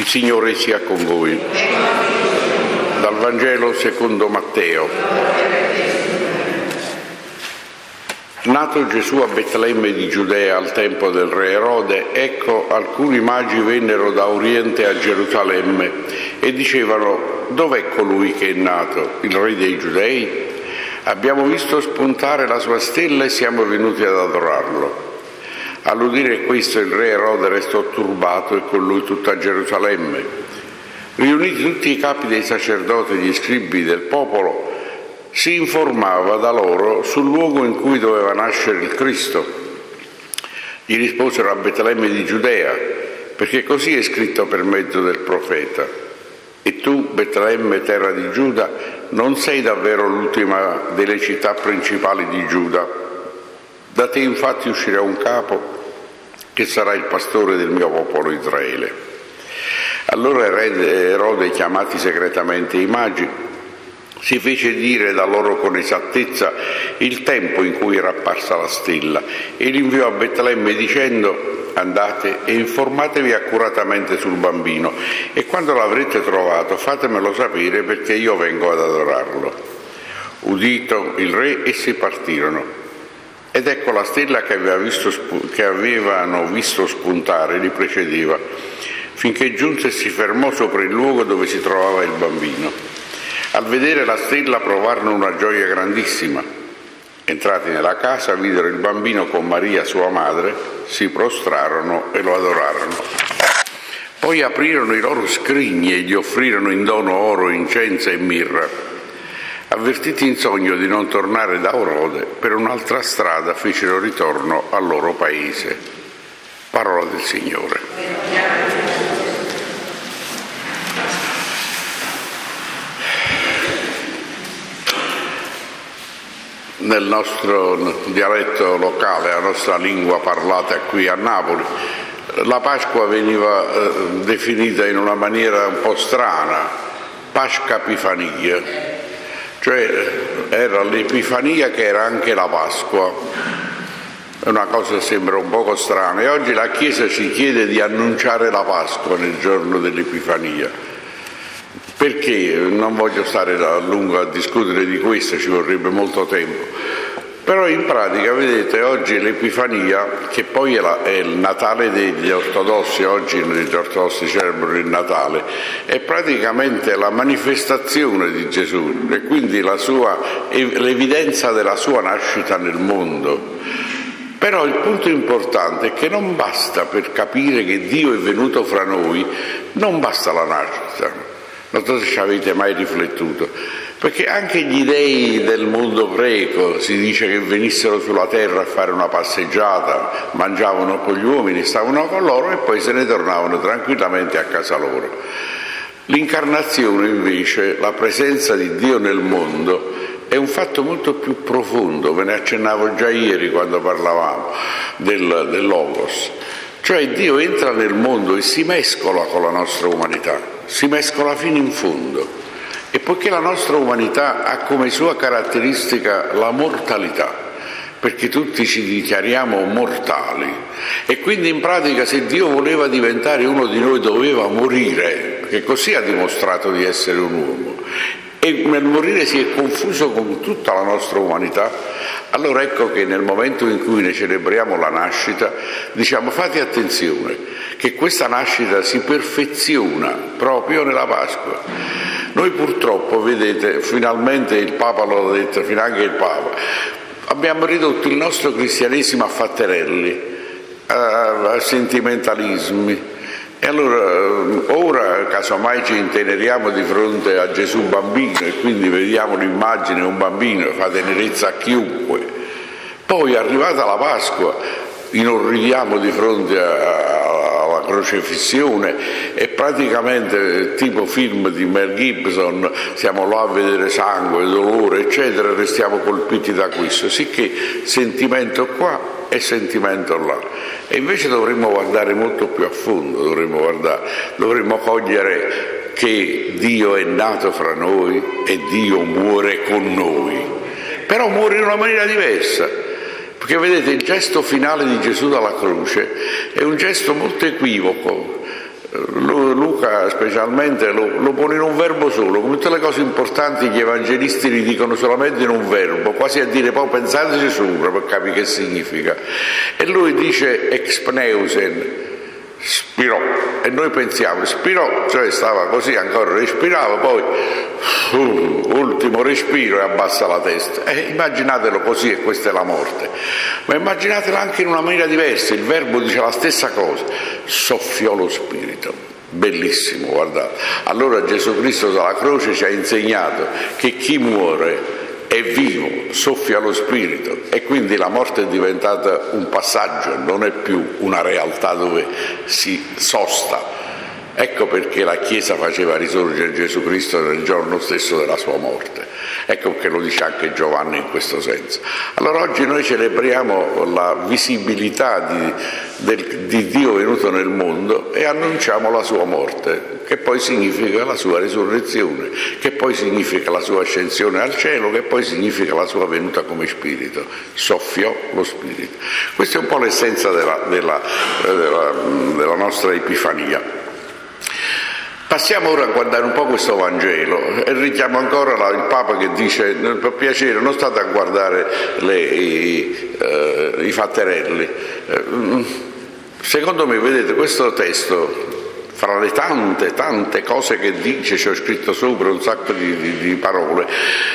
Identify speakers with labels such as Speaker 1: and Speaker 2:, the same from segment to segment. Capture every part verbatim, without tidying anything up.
Speaker 1: Il Signore sia con voi. Dal Vangelo secondo Matteo. Nato Gesù a Betlemme di Giudea al tempo del re Erode, ecco alcuni magi vennero da Oriente a Gerusalemme e dicevano: dov'è colui che è nato, il re dei Giudei? Abbiamo visto spuntare la sua stella e siamo venuti ad adorarlo. All'udire questo il re Erode restò turbato e con lui tutta Gerusalemme. Riuniti tutti i capi dei sacerdoti e gli scribi del popolo, si informava da loro sul luogo in cui doveva nascere il Cristo. Gli risposero: a Betlemme di Giudea, perché così è scritto per mezzo del profeta: e tu, Betlemme, terra di Giuda, non sei davvero l'ultima delle città principali di Giuda. Da te infatti uscirà un capo che sarà il pastore del mio popolo Israele. Allora il re Erode, chiamati segretamente i magi, si fece dire da loro con esattezza il tempo in cui era apparsa la stella e li inviò a Betlemme dicendo: andate e informatevi accuratamente sul bambino e quando l'avrete trovato fatemelo sapere, perché io vengo ad adorarlo. Udito il re, essi partirono. Ed ecco la stella che, aveva visto, che avevano visto spuntare li precedeva, finché giunse e si fermò sopra il luogo dove si trovava il bambino. Al vedere la stella provarono una gioia grandissima. Entrati nella casa, videro il bambino con Maria sua madre, si prostrarono e lo adorarono. Poi aprirono i loro scrigni e gli offrirono in dono oro, incenso e mirra. Avvertiti in sogno di non tornare da Erode, per un'altra strada fecero ritorno al loro paese. Parola del Signore. Nel nostro dialetto locale, la nostra lingua parlata qui a Napoli, la Pasqua veniva eh, definita in una maniera un po' strana, Pasca Epifania. Cioè era l'Epifania che era anche la Pasqua. È una cosa che sembra un poco strana. E oggi la Chiesa ci chiede di annunciare la Pasqua nel giorno dell'Epifania. Perché? Non voglio stare a lungo a discutere di questo, ci vorrebbe molto tempo. Però in pratica, vedete, oggi l'Epifania, che poi è, la, è il Natale degli ortodossi, oggi gli ortodossi celebrano il Natale, è praticamente la manifestazione di Gesù e quindi la sua, l'evidenza della sua nascita nel mondo. Però il punto importante è che non basta, per capire che Dio è venuto fra noi, non basta la nascita. Non so se ci avete mai riflettuto. Perché anche gli dei del mondo greco si dice che venissero sulla terra a fare una passeggiata, mangiavano con gli uomini, stavano con loro e poi se ne tornavano tranquillamente a casa loro. L'incarnazione invece, la presenza di Dio nel mondo, è un fatto molto più profondo, ve ne accennavo già ieri quando parlavamo del, del Logos. Cioè Dio entra nel mondo e si mescola con la nostra umanità, si mescola fino in fondo. E poiché la nostra umanità ha come sua caratteristica la mortalità, perché tutti ci dichiariamo mortali, e quindi in pratica se Dio voleva diventare uno di noi doveva morire, perché così ha dimostrato di essere un uomo, e nel morire si è confuso con tutta la nostra umanità. Allora ecco che nel momento in cui ne celebriamo la nascita diciamo: fate attenzione che questa nascita si perfeziona proprio nella Pasqua. Noi purtroppo, vedete, finalmente il Papa l'ha detto, finanche il Papa, abbiamo ridotto il nostro cristianesimo a fatterelli, a, a sentimentalismi. E allora ora casomai ci inteneriamo di fronte a Gesù bambino e quindi vediamo l'immagine di un bambino, fa tenerezza a chiunque. Poi arrivata la Pasqua inorridiamo di fronte alla crocefissione e praticamente tipo film di Mel Gibson, siamo là a vedere sangue, dolore eccetera, restiamo colpiti da questo, sicché sentimento qua e sentimento là. E invece dovremmo guardare molto più a fondo, dovremmo guardare, dovremmo cogliere che Dio è nato fra noi e Dio muore con noi, però muore in una maniera diversa. Perché vedete, il gesto finale di Gesù dalla croce è un gesto molto equivoco. Luca specialmente lo, lo pone in un verbo solo, come tutte le cose importanti gli evangelisti li dicono solamente in un verbo, quasi a dire poi pensateci sopra per capire che significa. E lui dice expneusen, spirò, e noi pensiamo spirò, cioè stava così, ancora respirava, poi uh, ultimo respiro e abbassa la testa. E immaginatelo così, e questa è la morte. Ma immaginatelo anche in una maniera diversa, il verbo dice la stessa cosa, soffiò lo spirito. Bellissimo, guardate. Allora Gesù Cristo dalla croce ci ha insegnato che chi muore è vivo, soffia lo spirito, e quindi la morte è diventata un passaggio, non è più una realtà dove si sosta. Ecco perché la Chiesa faceva risorgere Gesù Cristo nel giorno stesso della sua morte. Ecco perché lo dice anche Giovanni in questo senso. Allora oggi noi celebriamo la visibilità di, del, di Dio venuto nel mondo e annunciamo la sua morte, che poi significa la sua risurrezione, che poi significa la sua ascensione al cielo, che poi significa la sua venuta come spirito. Soffiò lo spirito. Questa è un po' l'essenza della, della, della, della nostra Epifania. Passiamo ora a guardare un po' questo Vangelo e richiamo ancora la, il Papa che dice per piacere non state a guardare le, i, eh, i fatterelli. Eh, secondo me, vedete, questo testo, fra le tante tante cose che dice, ci ho scritto sopra un sacco di, di, di parole,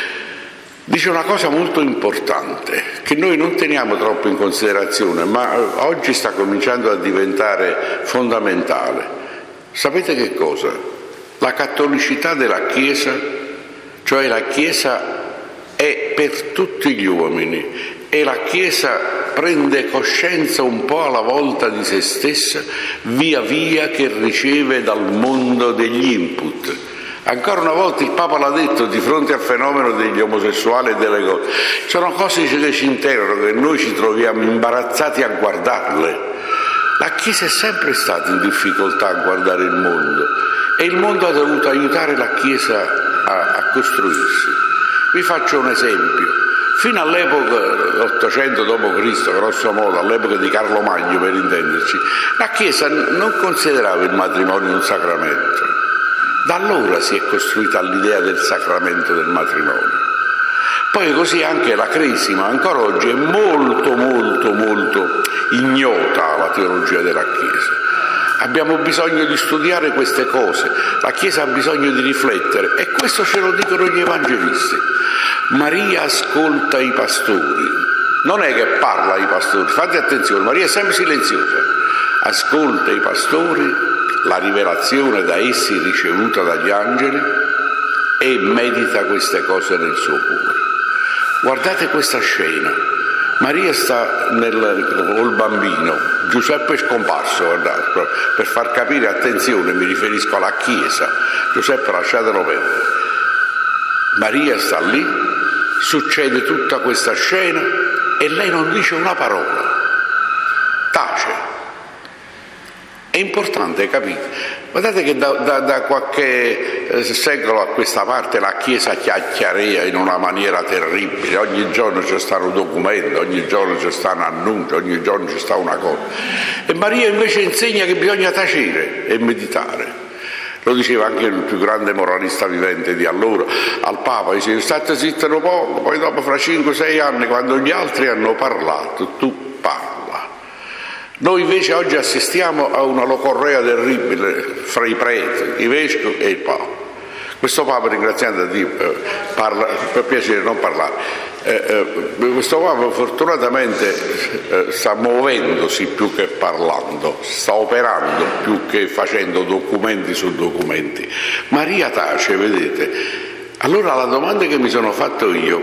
Speaker 1: dice una cosa molto importante che noi non teniamo troppo in considerazione, ma oggi sta cominciando a diventare fondamentale. Sapete che cosa? La cattolicità della Chiesa, cioè la Chiesa è per tutti gli uomini e la Chiesa prende coscienza un po' alla volta di se stessa via via che riceve dal mondo degli input. Ancora una volta il Papa l'ha detto di fronte al fenomeno degli omosessuali e delle cose. Sono cose che ci interrogano e noi ci troviamo imbarazzati a guardarle. La Chiesa è sempre stata in difficoltà a guardare il mondo e il mondo ha dovuto aiutare la Chiesa a, a costruirsi. Vi faccio un esempio. Fino all'epoca ottocento dopo Cristo, grosso modo, all'epoca di Carlo Magno per intenderci, la Chiesa non considerava il matrimonio un sacramento. Da allora si è costruita l'idea del sacramento del matrimonio. Poi così anche la Cresima, ancora oggi è molto molto molto ignota la teologia della Chiesa. Abbiamo bisogno di studiare queste cose, la Chiesa ha bisogno di riflettere e questo ce lo dicono gli evangelisti. Maria ascolta i pastori, non è che parla ai pastori, fate attenzione, Maria è sempre silenziosa, ascolta i pastori, la rivelazione da essi ricevuta dagli angeli e medita queste cose nel suo cuore. Guardate questa scena, Maria sta nel, col bambino, Giuseppe è scomparso, guardate, per far capire, attenzione, mi riferisco alla Chiesa, Giuseppe lasciatelo perdere. Maria sta lì, succede tutta questa scena e lei non dice una parola, tace. È importante, capite? Guardate che da, da, da qualche eh, secolo a questa parte la Chiesa chiacchierea in una maniera terribile, ogni giorno c'è stato un documento, ogni giorno c'è stato un annuncio, ogni giorno c'è stata una cosa. E Maria invece insegna che bisogna tacere e meditare. Lo diceva anche il più grande moralista vivente di allora al Papa, diceva state zitti un poco, poi dopo fra cinque sei anni quando gli altri hanno parlato tu parla. Noi invece oggi assistiamo a una locorrea terribile fra i preti, i vescovi e il Papa. Questo Papa, ringraziando Dio, eh, parla, per piacere non parlare, eh, eh, questo Papa fortunatamente eh, sta muovendosi più che parlando, sta operando più che facendo documenti su documenti. Maria tace, vedete. Allora la domanda che mi sono fatto io,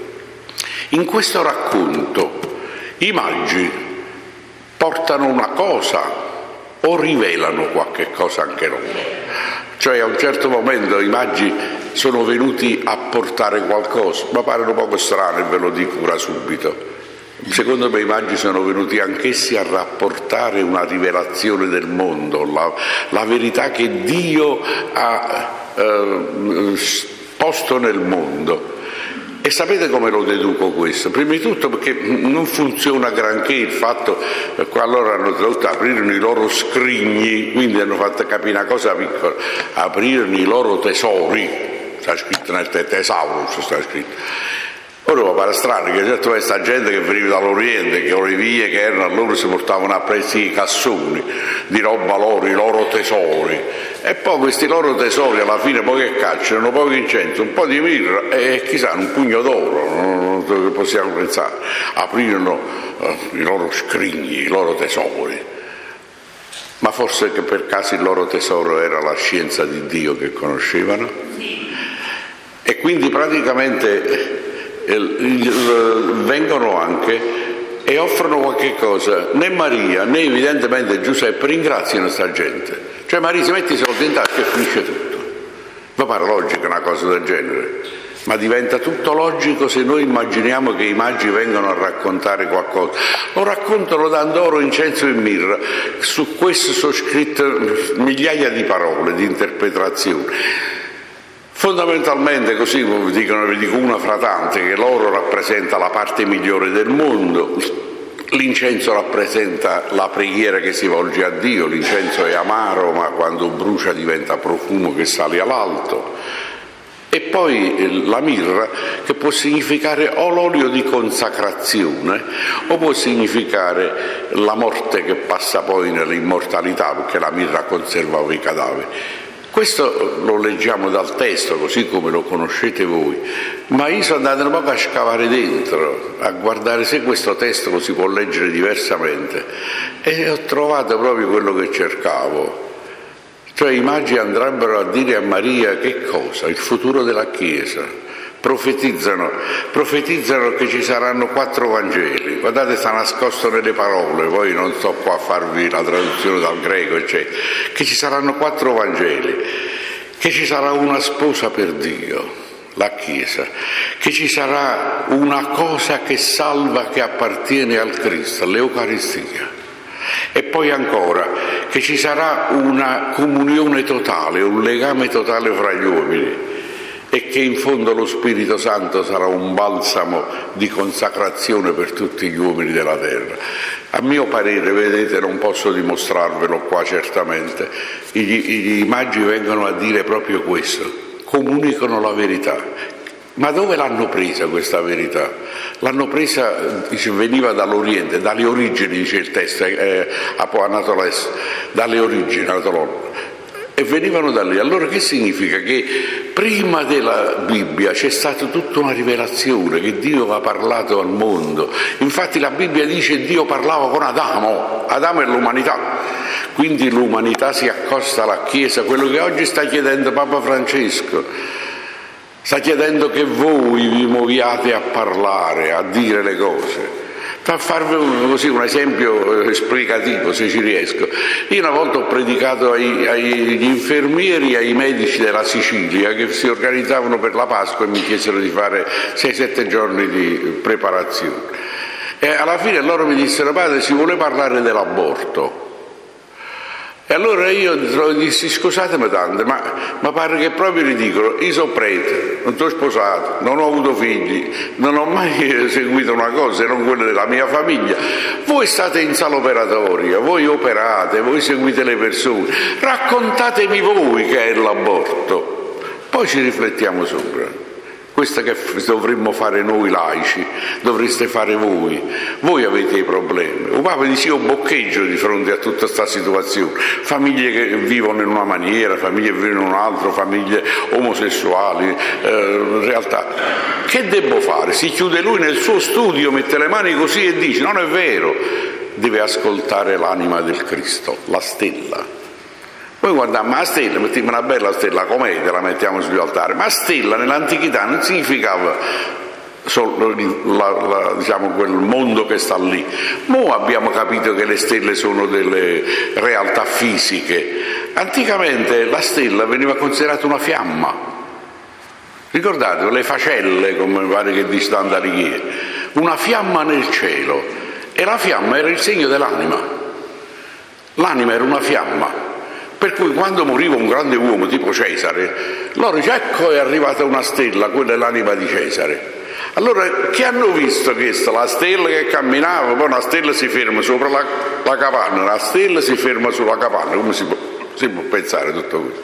Speaker 1: in questo racconto i magi portano una cosa o rivelano qualche cosa anche loro? Cioè a un certo momento i magi sono venuti a portare qualcosa, ma pare un poco strano e ve lo dico ora subito. Secondo me i magi sono venuti anch'essi a rapportare una rivelazione del mondo, la, la verità che Dio ha eh, posto nel mondo. E sapete come lo deduco questo? Prima di tutto perché non funziona granché il fatto che allora hanno dovuto aprire i loro scrigni, quindi hanno fatto capire una cosa piccola, aprire i loro tesori, sta scritto nel tesaurus, sta scritto. Ora mi pare strano che certo questa gente che veniva dall'Oriente, che le vie che erano allora si portavano a presi i cassoni di roba loro, i loro tesori, e poi questi loro tesori alla fine poi che cacciano, un po' di incenso, un po' di mirra e chissà un pugno d'oro, non, non possiamo pensare, aprirono eh, i loro scrigni, i loro tesori. Ma forse che per caso il loro tesoro era la scienza di Dio che conoscevano? E quindi praticamente vengono anche e offrono qualche cosa. Né Maria né evidentemente Giuseppe ringraziano sta gente. Cioè Maria si mette i soldi in tasca e finisce tutto. Mi pare logica una cosa del genere, ma diventa tutto logico se noi immaginiamo che i magi vengano a raccontare qualcosa. Lo raccontano dando oro, incenso e mirra. Su questo sono scritte migliaia di parole, di interpretazioni. Fondamentalmente, così vi dicono, vi dico una fra tante, che l'oro rappresenta la parte migliore del mondo, l'incenso rappresenta la preghiera che si volge a Dio, l'incenso è amaro ma quando brucia diventa profumo che sale all'alto, e poi la mirra che può significare o l'olio di consacrazione o può significare la morte che passa poi nell'immortalità, perché la mirra conservava i cadaveri. Questo lo leggiamo dal testo, così come lo conoscete voi, ma io sono andato un po' a scavare dentro, a guardare se questo testo lo si può leggere diversamente, e ho trovato proprio quello che cercavo. Cioè i magi andrebbero a dire a Maria che cosa? Il futuro della Chiesa. Profetizzano, profetizzano che ci saranno quattro Vangeli. Guardate, sta nascosto nelle parole, poi non sto qua a farvi la traduzione dal greco, eccetera. Che ci saranno quattro Vangeli, che ci sarà una sposa per Dio, la Chiesa, che ci sarà una cosa che salva, che appartiene al Cristo, l'Eucaristia. E poi ancora che ci sarà una comunione totale, un legame totale fra gli uomini, e che in fondo lo Spirito Santo sarà un balsamo di consacrazione per tutti gli uomini della terra. A mio parere, vedete, non posso dimostrarvelo qua certamente, i, i magi vengono a dire proprio questo, comunicano la verità. Ma dove l'hanno presa questa verità? L'hanno presa, dice, veniva dall'Oriente, dalle origini, dice il testo, eh, Apoanatoles, dalle origini, e venivano da lì. Allora che significa? Che prima della Bibbia c'è stata tutta una rivelazione, che Dio ha parlato al mondo. Infatti la Bibbia dice che Dio parlava con Adamo, Adamo è l'umanità. Quindi l'umanità si accosta alla Chiesa, quello che oggi sta chiedendo Papa Francesco. Sta chiedendo che voi vi muoviate a parlare, a dire le cose. Per farvi un, così, un esempio esplicativo, se ci riesco, io una volta ho predicato ai, agli infermieri e ai medici della Sicilia che si organizzavano per la Pasqua e mi chiesero di fare sei sette giorni di preparazione. E alla fine loro mi dissero: padre, si vuole parlare dell'aborto. E allora io dissi: scusatemi tanto, ma, ma pare che è proprio ridicolo, io sono prete, non sono sposato, non ho avuto figli, non ho mai seguito una cosa se non quella della mia famiglia. Voi state in sala operatoria, voi operate, voi seguite le persone, raccontatemi voi che è l'aborto, poi ci riflettiamo sopra. Questa che dovremmo fare noi laici, dovreste fare voi. Voi avete i problemi. Il Papa dice: io boccheggio di fronte a tutta questa situazione. Famiglie che vivono in una maniera, famiglie che vivono in un'altra, famiglie omosessuali, eh, in realtà. Che devo fare? Si chiude lui nel suo studio, mette le mani così e dice: non è vero. Deve ascoltare l'anima del Cristo, la stella. Poi guardiamo la stella, mettiamo una bella stella com'è, la mettiamo sugli altari, ma stella nell'antichità non significava solo la, la, diciamo, quel mondo che sta lì. Mo abbiamo capito che le stelle sono delle realtà fisiche. Anticamente la stella veniva considerata una fiamma. Ricordate, le facelle, come pare che dice Dante Alighieri, una fiamma nel cielo, e la fiamma era il segno dell'anima. L'anima era una fiamma. Per cui quando moriva un grande uomo tipo Cesare, loro dice: ecco è arrivata una stella, quella è l'anima di Cesare. Allora, che hanno visto questo? La stella che camminava, poi una stella si ferma sopra la, la capanna, una stella si ferma sulla capanna. Come si può, si può pensare tutto questo?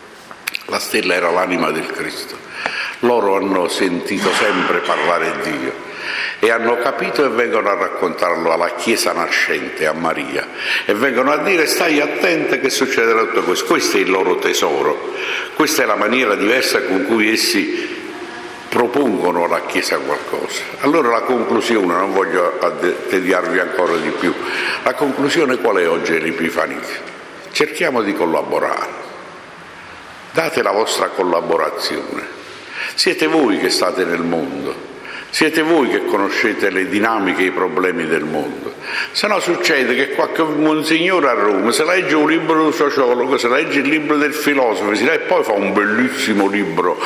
Speaker 1: La stella era l'anima del Cristo. Loro hanno sentito sempre parlare di Dio e hanno capito e vengono a raccontarlo alla Chiesa nascente, a Maria, e vengono a dire: stai attenta che succederà tutto questo. Questo è il loro tesoro, questa è la maniera diversa con cui essi propongono alla Chiesa qualcosa. Allora la conclusione, non voglio tediarvi ancora di più, la conclusione qual è oggi dell'Epifania? Cerchiamo di collaborare, date la vostra collaborazione. Siete voi che state nel mondo, siete voi che conoscete le dinamiche e i problemi del mondo. Se no succede che qualche monsignore a Roma se legge un libro del sociologo, se legge il libro del filosofo e poi fa un bellissimo libro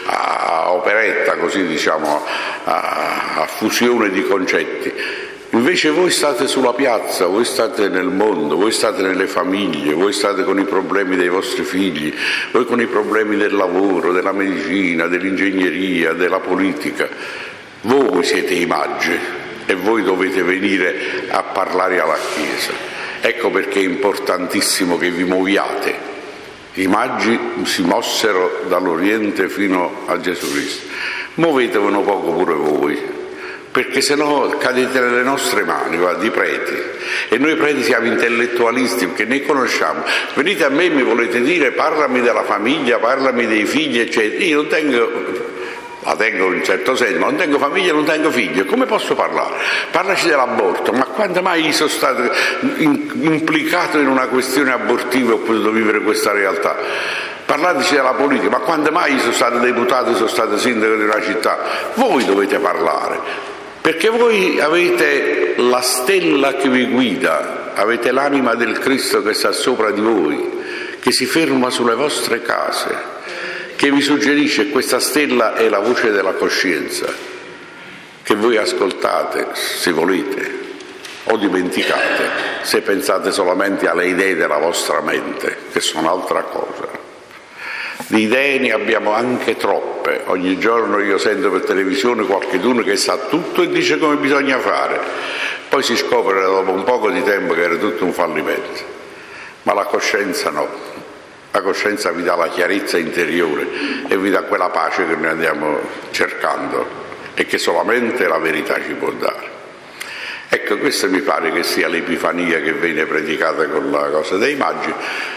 Speaker 1: a operetta, così diciamo, a, a fusione di concetti. Invece voi state sulla piazza, voi state nel mondo, voi state nelle famiglie, voi state con i problemi dei vostri figli, voi con i problemi del lavoro, della medicina, dell'ingegneria, della politica. Voi siete i maggi e voi dovete venire a parlare alla Chiesa. Ecco perché è importantissimo che vi muoviate. I maggi si mossero dall'Oriente fino a Gesù Cristo. Muovetevi un poco pure voi, perché se no cadete nelle nostre mani, va, di preti, e noi preti siamo intellettualisti perché ne conosciamo. Venite a me e mi volete dire: parlami della famiglia, parlami dei figli, eccetera. Io non tengo, la tengo in un certo senso, ma non tengo famiglia, non tengo figli, come posso parlare? Parlaci dell'aborto, ma quando mai sono stato implicato in una questione abortiva e ho potuto vivere questa realtà? Parlateci della politica, ma quando mai sono stato deputato, sono stato sindaco di una città? Voi dovete parlare, perché voi avete la stella che vi guida, avete l'anima del Cristo che sta sopra di voi, che si ferma sulle vostre case, che vi suggerisce. Questa stella è la voce della coscienza, che voi ascoltate se volete o dimenticate se pensate solamente alle idee della vostra mente, che sono altra cosa. Di idee ne abbiamo anche troppe. Ogni giorno io sento per televisione qualcuno che sa tutto e dice come bisogna fare, poi si scopre dopo un poco di tempo che era tutto un fallimento. Ma la coscienza no, la coscienza vi dà la chiarezza interiore e vi dà quella pace che noi andiamo cercando e che solamente la verità ci può dare. Ecco, questa mi pare che sia l'Epifania che viene predicata con la cosa dei maggi.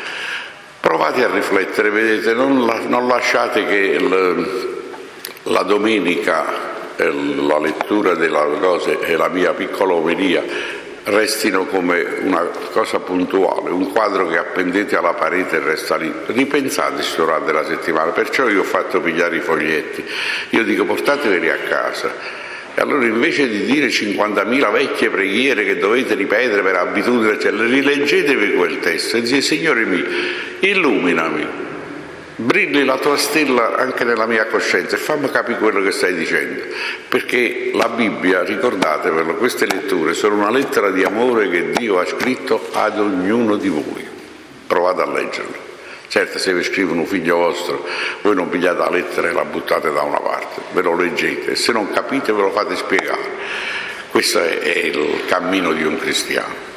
Speaker 1: Provate a riflettere, vedete, non, la, non lasciate che il, la domenica eh, la lettura delle cose e la mia piccola omelia restino come una cosa puntuale, un quadro che appendete alla parete e resta lì. Ripensateci durante la settimana, perciò io ho fatto pigliare i foglietti. Io dico: portateveli a casa. E allora invece di dire cinquantamila vecchie preghiere che dovete ripetere per abitudine, cioè, rileggetevi quel testo e dite: Signore mio, illuminami, brilli la tua stella anche nella mia coscienza e fammi capire quello che stai dicendo. Perché la Bibbia, ricordatevelo, queste letture sono una lettera di amore che Dio ha scritto ad ognuno di voi. Provate a leggerlo. Certo, se vi scrive un figlio vostro, voi non pigliate la lettera e la buttate da una parte, ve lo leggete, e se non capite ve lo fate spiegare. Questo è il cammino di un cristiano.